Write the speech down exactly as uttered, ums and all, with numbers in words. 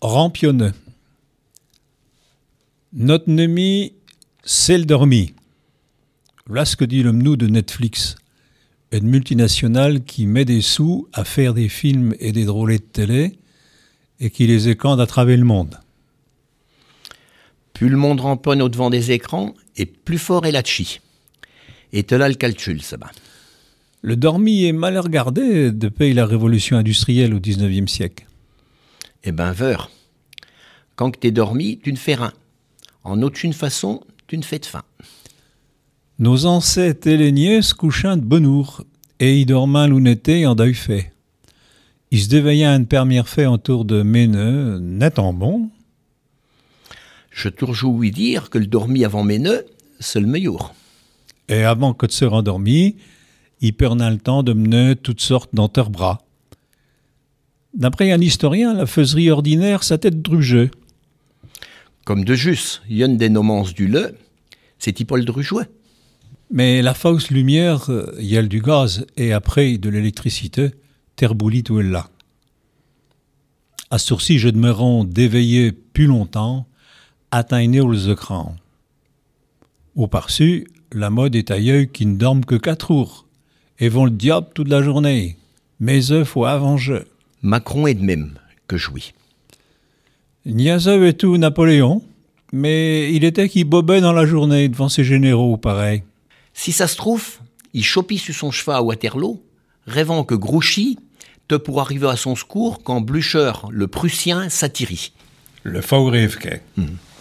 Rampionneux. Notre ennemi, c'est le dormi. Voilà ce que dit le mnou de Netflix. Une multinationale qui met des sous à faire des films et des drôlets de télé et qui les écande à travers le monde. Plus le monde ramponne au-devant des écrans, et plus fort est la chi. Et te là le calcul, ça va. Le dormi est mal regardé depuis la révolution industrielle au dix-neuvième siècle. Eh ben, veur. Quand que t'es dormi, tu ne fais rien. En aucune façon, tu ne fais de faim. Nos ancêtres héléniens se couchaient de bonnour et ils dormaient l'ouneté en deuil fait. Ils se déveillaient à une première fait autour de Méneux, net en bon. Je toujours ouï dire que le dormi avant Méneux, c'est le meilleur. Et avant que de se rendormir, ils prenaient le temps de mener toutes sortes dans leurs bras. D'après un historien, la faiserie ordinaire, ça tête drugeux. Comme de jus, y'en des nomances du le, c'est Hippolyte Drujouet. Mais la fausse lumière, il y a du gaz et après de l'électricité, terboulit tout est là. À ce sourci, je demeurais d'éveiller plus longtemps, atteindre aux écrans. Au par-dessus, la mode est ailleurs qui ne dorment que quatre jours et vont le diable toute la journée. Mais eux, faut avant-jeu. Macron est de même que jouit. Niazeux et tout Napoléon, mais il était qui bobait dans la journée devant ses généraux, pareil. Si ça se trouve, il chopit sur son cheval à Waterloo, rêvant que Grouchy te pour arriver à son secours quand Blücher, le Prussien, s'attirit. Le faux rêve qu'est. Mmh.